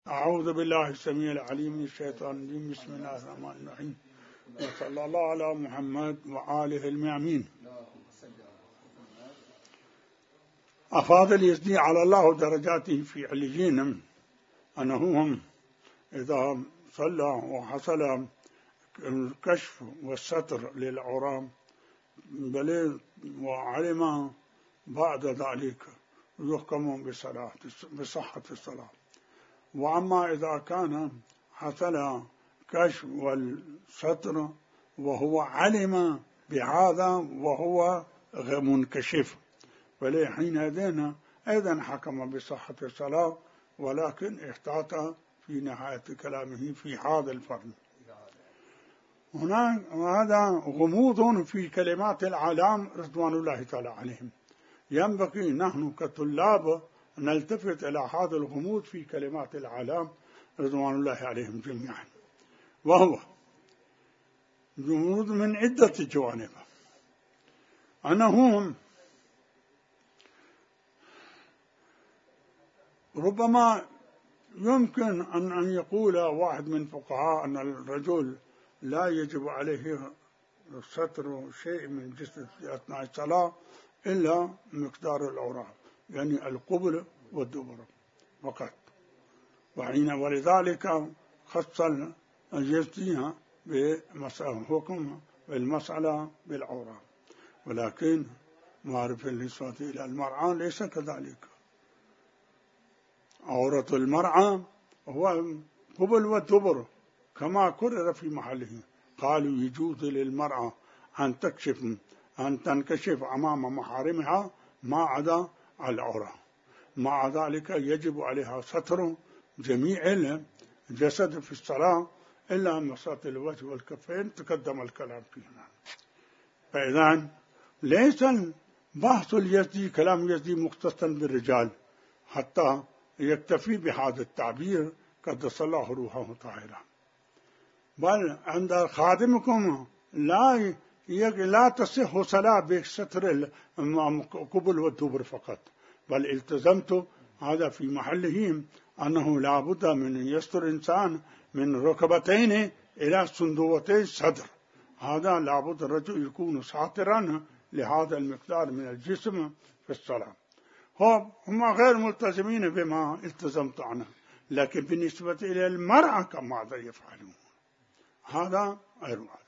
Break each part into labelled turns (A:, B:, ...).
A: أعوذ بالله السميع العليم من الشيطان الرجيم. بسم الله الرحمن الرحيم. وصلى الله على محمد وآله الميامين. أفاض اليزدي على الله درجاته في عليين أنهم إذا صلى وحصل الكشف والستر للعورة بل وعلم بعد ذلك يحكم بصحة الصلاة. وأما إذا كان حصل كشف والستر وهو علم بهذا وهو منكشف فحينئذ أيضا حكم بصحة الصلاة، ولكن احتاط في نهاية كلامه في هذا الفرد. هذا غموض في كلمات العلام رضوان الله تعالى عليهم. ينبغي نحن كطلاب نلتفت إلى هذا الغموض في كلمات العلام رضوان الله عليهم جميعا، وهو غموض من عدة جوانب. أنهم ربما يمكن أن يقول واحد من فقهاء أن الرجل لا يجب عليه ستر شيء من جسده في أثناء الصلاة إلا مقدار العورة، يعني القبل والدبر فقط. ولذلك خص اليزدي بحكم المسألة بالعورة، ولكن معرفة النسوة إلى المرأة ليس كذلك. عورة المرأة هو قبل والدبر كما كرر في محله. قالوا يجوز للمرأة أن تنكشف أمام محارمها ما عدا العورة، مع ذلك يجب عليها ستر جميع الجسد في الصلاة إلا مساط الوجه والكفين، تقدم الكلام فيها. فإذا ليس بحث اليزدي كلام يزدي مختصا بالرجال حتى يكتفي بهذا التعبير قدس الله روحه طاهرا، بل عند خادمكم لا تصح صلاة بستر القبل والدبر فقط، بل التزمت هذا في محله أنه لا بد من يستر إنسان من ركبتين إلى صندوقتي الصدر. هذا لا بد الرجل يكون ساترا لهذا المقدار من الجسم في الصلاة. هم غير ملتزمين بما التزمت عنه، لكن بالنسبة إلى المرأة كماذا يفعلون؟ هذا غير واضح.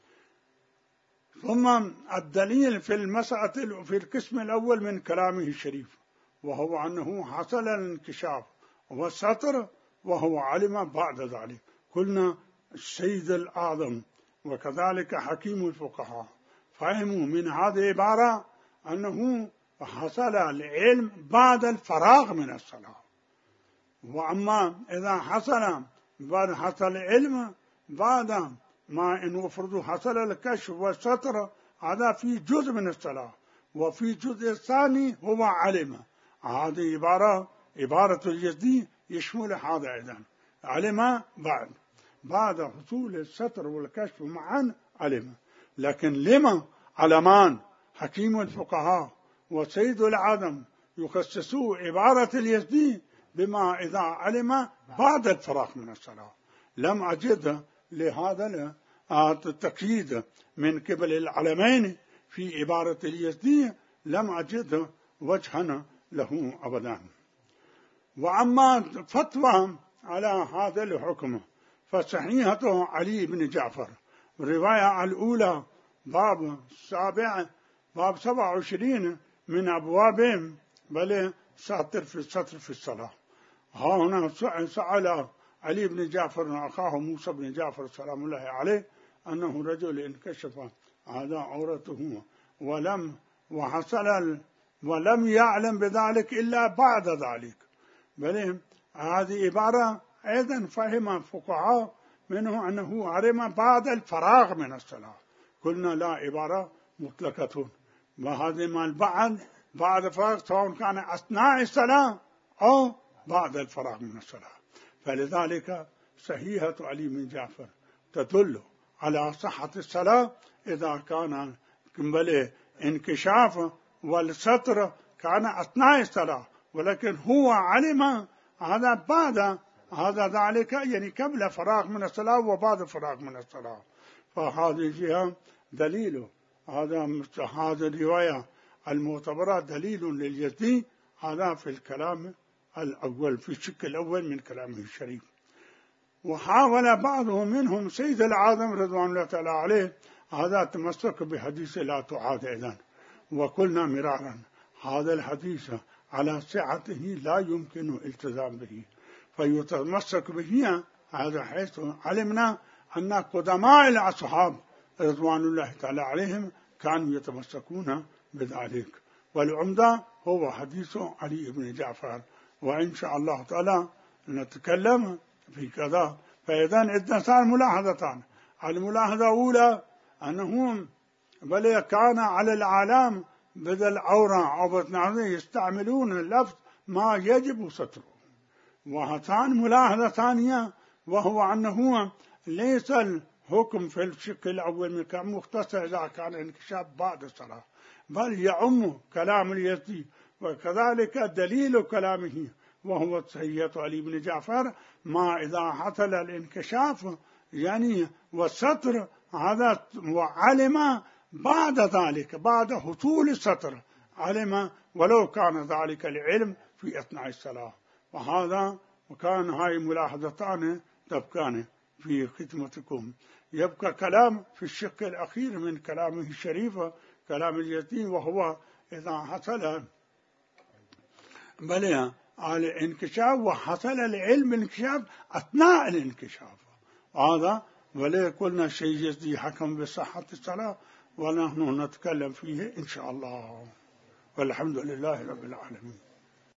A: ثم الدليل في المسألة في القسم الأول من كلامه الشريف، وهو أنه حصل الانكشاف والستر وهو علم بعد ذلك. قلنا السيد الأعظم وكذلك حكيم الفقهاء فهموا من هذه العبارة أنه حصل العلم بعد الفراغ من الصلاة. وأما إذا حصل العلم بعد ما إنه فرض حصل الكشف والستر، هذا في جزء من الصلاة، وفي الجزء الثاني هو علم. هذه عبارة اليزدي يشمل هذا أيضا، علم بعد حصول الستر والكشف معا علم. لكن لما علمان حكيم الفقهاء وسيد العدم يخصصوا عبارة اليزدي بما إذا علم بعد الفراغ من الصلاة؟ لم أجد لهذا التقييد من قبل العلمين في عبارة اليزدي، لم أجد وجها له أبدا. وأما فتوى على هذا الحكم فصحيحة علي بن جعفر، الرواية الأولى باب 27 من أبواب بل ساتر في الستر في الصلاة. ها هنا سأل علي بن جعفر أخاه موسى بن جعفر سلام الله عليه أنه رجل انكشف هذا عورته ولم يعلم بذلك إلا بعد ذلك. بل هذه عبارة أيضا فهم فقهاء منه أنه علم بعد الفراغ من الصلاة. قلنا لا، عبارة مطلقة، وهذه ما بعد الفراغ سواء كان أثناء الصلاة أو بعد الفراغ من الصلاة. فلذلك صحيحة علي بن جعفر تدل على صحة الصلاة إذا كان انكشاف والستر كان أثناء الصلاة، ولكن هو علم هذا بعد هذا ذلك يعني قبل فراغ من الصلاة وبعد فراغ من الصلاة. فهذه جهة دليل، هذا الرواية المعتبرة دليل لليزدي، هذا في الكلام الأول، في الشق الأول من كلامه الشريف. وحاول بعضهم منهم سيد العالم رضوان الله تعالى عليه هذا تمسك بحديث لا تعاد إذن، وقلنا مرارا هذا الحديث على صحته لا يمكن الالتزام به، فيتمسك به هذا حيث علمنا أن قدماء الأصحاب رضوان الله تعالى عليهم كانوا يتمسكون بذلك. والعمدة هو حديث علي بن جعفر، وإن شاء الله تعالى نتكلم في كذا. فإذا عندنا صار ملاحظتان. الملاحظة الأولى أنهم بل كان على العالم بدل عورة أو بطنه يستعملون اللفظ ما يجب ستره. وهاتان ملاحظة ثانية، وهو أنه ليس الحكم في الشق الأول من كلام مختصر إذا كان انكشاف بعد الصلاة، بل يعم كلام اليزدي، وكذلك دليل كلامه وهو تحية علي بن جعفر ما إذا حصل الانكشاف يعني والستر هذا، وعلم بعد ذلك بعد حصول الستر علم ولو كان ذلك العلم في أثناء الصلاة. وهذا وكان هاي ملاحظتان تبقان في ختمتكم. يبقى كلام في الشق الأخير من كلامه الشريف كلام اليزدي، وهو إذا حصل بل على الانكشاف وحصل العلم الانكشاف أثناء الانكشاف، هذا ولا قلنا شيء يزدي حكم بصحة الصلاة، ونحن نتكلم فيه إن شاء الله، والحمد لله رب العالمين.